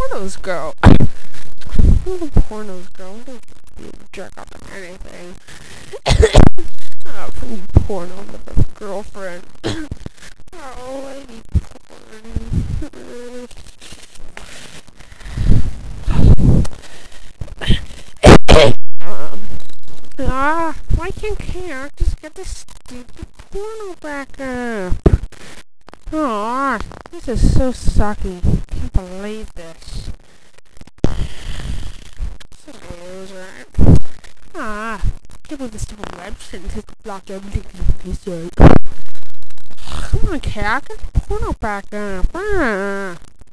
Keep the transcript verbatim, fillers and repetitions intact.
pornos go? Where do pornos go? I don't jerk off to anything. Oh, from porno with a girlfriend. Oh, lady porn. um, ah, why can't characters get this stupid porno back up? Aw, this is so sucky. Can't believe this. So loser. Ah, can't believe this stupid website has blocked everything from this site. Come on, cat, get the porno back up. Ah.